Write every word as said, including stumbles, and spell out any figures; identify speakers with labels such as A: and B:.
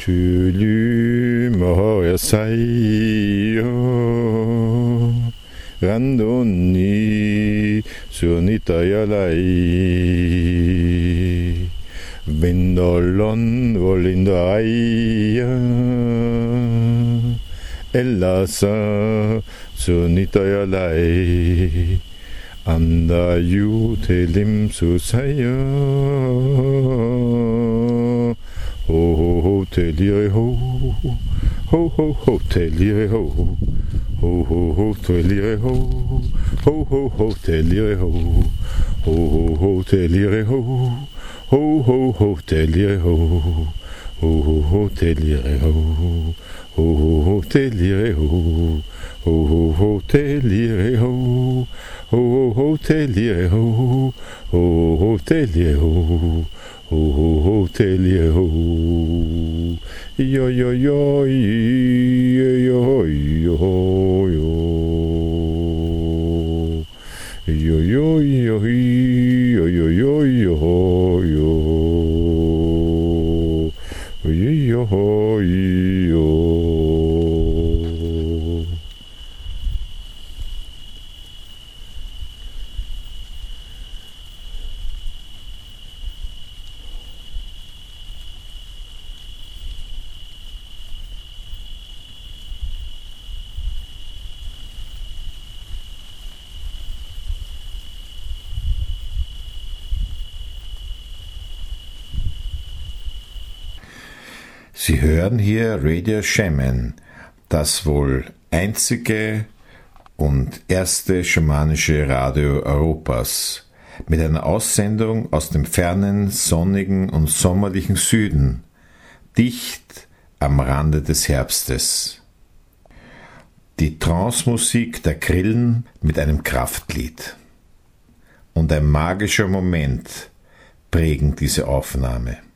A: Tyly Mohoya Sayo Randoni Sunitayalai Vindolon Volindaya Ellasa Sunitayalai Andayu Telim Susaya Ho ho ho telire ho ho ho ho telire ho ho ho ho telire ho ho ho ho telire ho ho ho ho telire ho ho ho ho telire ho ho ho ho telire ho ho ho ho telire ho ho ho ho telire ho ho ho ho telire ho ho ho telire ho ho ho ho telire ho yo yo yo yo yo yo yo yo yo yo yo yo yo yo yo yo yo.
B: Sie hören hier Radio Shaman, das wohl einzige und erste schamanische Radio Europas, mit einer Aussendung aus dem fernen, sonnigen und sommerlichen Süden, dicht am Rande des Herbstes. Die Trance-Musik der Grillen mit einem Kraftlied. Und ein magischer Moment prägen diese Aufnahme.